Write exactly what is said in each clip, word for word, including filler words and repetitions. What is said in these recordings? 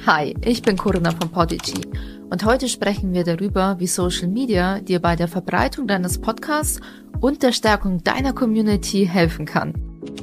Hi, ich bin Corinna von Podigy und heute sprechen wir darüber, wie Social Media dir bei der Verbreitung deines Podcasts und der Stärkung deiner Community helfen kann.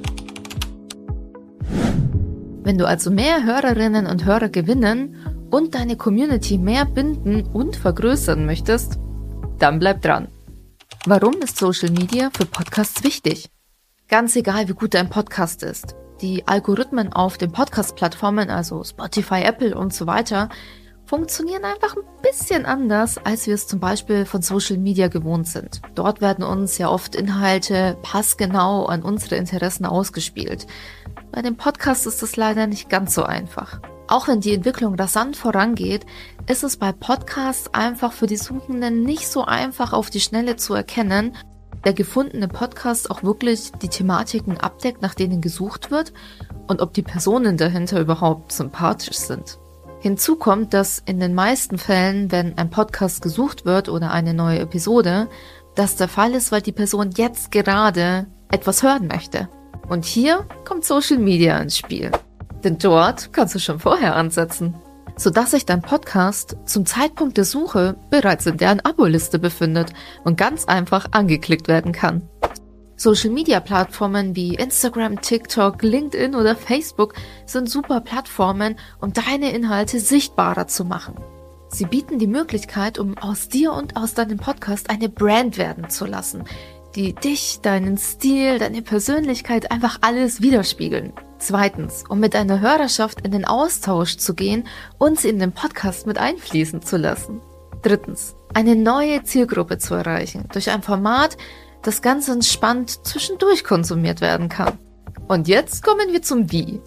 Wenn du also mehr Hörerinnen und Hörer gewinnen und deine Community mehr binden und vergrößern möchtest, dann bleib dran. Warum ist Social Media für Podcasts wichtig? Ganz egal, wie gut dein Podcast ist. Die Algorithmen auf den Podcast-Plattformen, also Spotify, Apple und so weiter, funktionieren einfach ein bisschen anders, als wir es zum Beispiel von Social Media gewohnt sind. Dort werden uns ja oft Inhalte passgenau an unsere Interessen ausgespielt. Bei dem Podcast ist das leider nicht ganz so einfach. Auch wenn die Entwicklung rasant vorangeht, ist es bei Podcasts einfach für die Suchenden nicht so einfach auf die Schnelle zu erkennen, der gefundene Podcast auch wirklich die Thematiken abdeckt, nach denen gesucht wird und ob die Personen dahinter überhaupt sympathisch sind. Hinzu kommt, dass in den meisten Fällen, wenn ein Podcast gesucht wird oder eine neue Episode, das der Fall ist, weil die Person jetzt gerade etwas hören möchte. Und hier kommt Social Media ins Spiel. Denn dort kannst du schon vorher ansetzen, sodass sich dein Podcast zum Zeitpunkt der Suche bereits in deren Abo-Liste befindet und ganz einfach angeklickt werden kann. Social-Media-Plattformen wie Instagram, TikTok, LinkedIn oder Facebook sind super Plattformen, um deine Inhalte sichtbarer zu machen. Sie bieten die Möglichkeit, um aus dir und aus deinem Podcast eine Brand werden zu lassen, die dich, deinen Stil, deine Persönlichkeit einfach alles widerspiegeln. Zweitens, um mit deiner Hörerschaft in den Austausch zu gehen und sie in den Podcast mit einfließen zu lassen. Drittens, eine neue Zielgruppe zu erreichen durch ein Format, das ganz entspannt zwischendurch konsumiert werden kann. Und jetzt kommen wir zum Wie.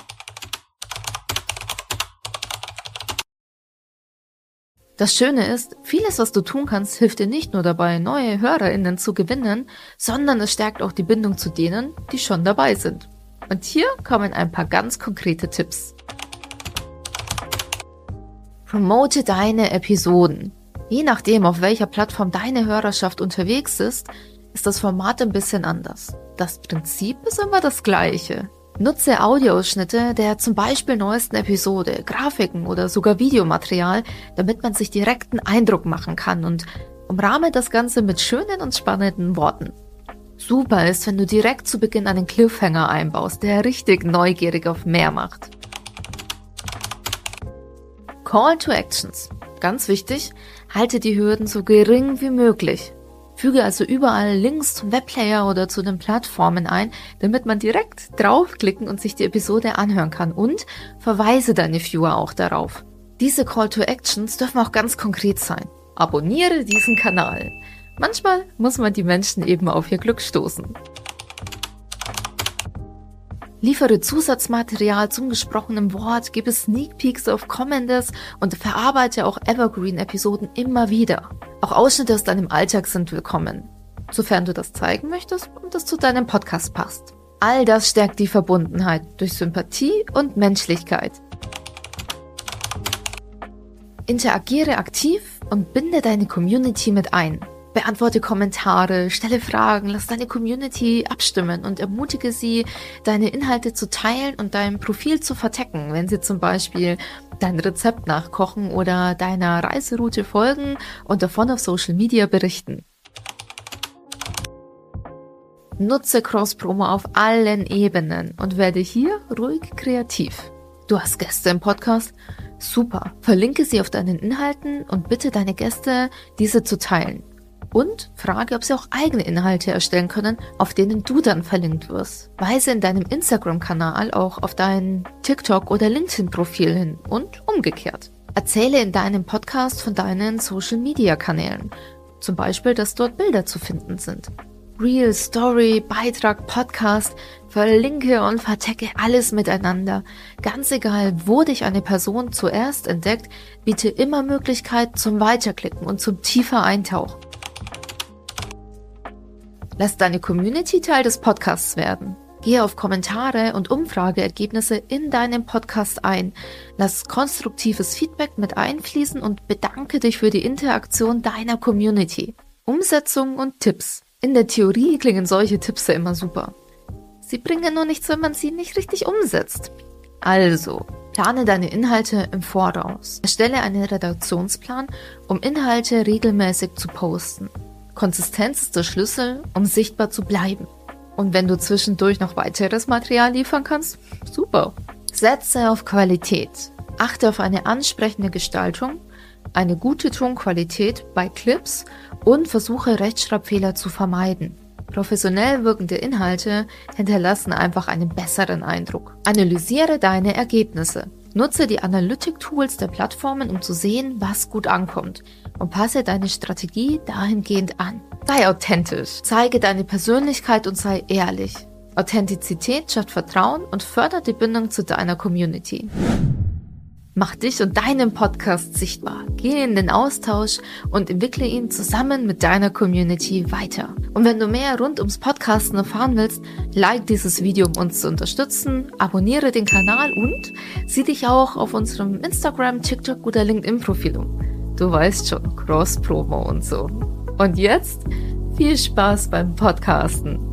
Das Schöne ist, vieles, was du tun kannst, hilft dir nicht nur dabei, neue HörerInnen zu gewinnen, sondern es stärkt auch die Bindung zu denen, die schon dabei sind. Und hier kommen ein paar ganz konkrete Tipps. Promote deine Episoden. Je nachdem, auf welcher Plattform deine Hörerschaft unterwegs ist, ist das Format ein bisschen anders. Das Prinzip ist immer das gleiche. Nutze Audioausschnitte der zum Beispiel neuesten Episode, Grafiken oder sogar Videomaterial, damit man sich direkt einen Eindruck machen kann und umrahme das Ganze mit schönen und spannenden Worten. Super ist, wenn du direkt zu Beginn einen Cliffhanger einbaust, der richtig neugierig auf mehr macht. Call to Actions. Ganz wichtig, halte die Hürden so gering wie möglich. Füge also überall Links zum Webplayer oder zu den Plattformen ein, damit man direkt draufklicken und sich die Episode anhören kann und verweise deine Viewer auch darauf. Diese Call to Actions dürfen auch ganz konkret sein. Abonniere diesen Kanal. Manchmal muss man die Menschen eben auf ihr Glück stoßen. Liefere Zusatzmaterial zum gesprochenen Wort, gebe Sneak Peeks auf Kommendes und verarbeite auch Evergreen-Episoden immer wieder. Auch Ausschnitte aus deinem Alltag sind willkommen, sofern du das zeigen möchtest und es zu deinem Podcast passt. All das stärkt die Verbundenheit durch Sympathie und Menschlichkeit. Interagiere aktiv und binde deine Community mit ein. Beantworte Kommentare, stelle Fragen, lass deine Community abstimmen und ermutige sie, deine Inhalte zu teilen und dein Profil zu vertecken, wenn sie zum Beispiel dein Rezept nachkochen oder deiner Reiseroute folgen und davon auf Social Media berichten. Nutze Cross-Promo auf allen Ebenen und werde hier ruhig kreativ. Du hast Gäste im Podcast? Super! Verlinke sie auf deinen Inhalten und bitte deine Gäste, diese zu teilen. Und frage, ob sie auch eigene Inhalte erstellen können, auf denen du dann verlinkt wirst. Weise in deinem Instagram-Kanal auch auf dein TikTok- oder LinkedIn-Profil hin und umgekehrt. Erzähle in deinem Podcast von deinen Social-Media-Kanälen. Zum Beispiel, dass dort Bilder zu finden sind. Reel, Story, Beitrag, Podcast, verlinke und vertecke alles miteinander. Ganz egal, wo dich eine Person zuerst entdeckt, biete immer Möglichkeit zum Weiterklicken und zum tiefer Eintauchen. Lass deine Community Teil des Podcasts werden. Gehe auf Kommentare und Umfrageergebnisse in deinem Podcast ein. Lass konstruktives Feedback mit einfließen und bedanke dich für die Interaktion deiner Community. Umsetzung und Tipps. In der Theorie klingen solche Tipps ja immer super. Sie bringen nur nichts, wenn man sie nicht richtig umsetzt. Also, Plane deine Inhalte im Voraus. Erstelle einen Redaktionsplan, um Inhalte regelmäßig zu posten. Konsistenz ist der Schlüssel, um sichtbar zu bleiben. Und wenn du zwischendurch noch weiteres Material liefern kannst, super. Setze auf Qualität. Achte auf eine ansprechende Gestaltung, eine gute Tonqualität bei Clips und versuche Rechtschreibfehler zu vermeiden. Professionell wirkende Inhalte hinterlassen einfach einen besseren Eindruck. Analysiere deine Ergebnisse. Nutze die Analytic-Tools der Plattformen, um zu sehen, was gut ankommt, und passe deine Strategie dahingehend an. Sei authentisch, zeige deine Persönlichkeit und sei ehrlich. Authentizität schafft Vertrauen und fördert die Bindung zu deiner Community. Mach dich und deinen Podcast sichtbar. Geh in den Austausch und entwickle ihn zusammen mit deiner Community weiter. Und wenn du mehr rund ums Podcasten erfahren willst, like dieses Video, um uns zu unterstützen, abonniere den Kanal und sieh dich auch auf unserem Instagram, TikTok oder LinkedIn-Profil um. Du weißt schon, Cross-Promo und so. Und jetzt viel Spaß beim Podcasten.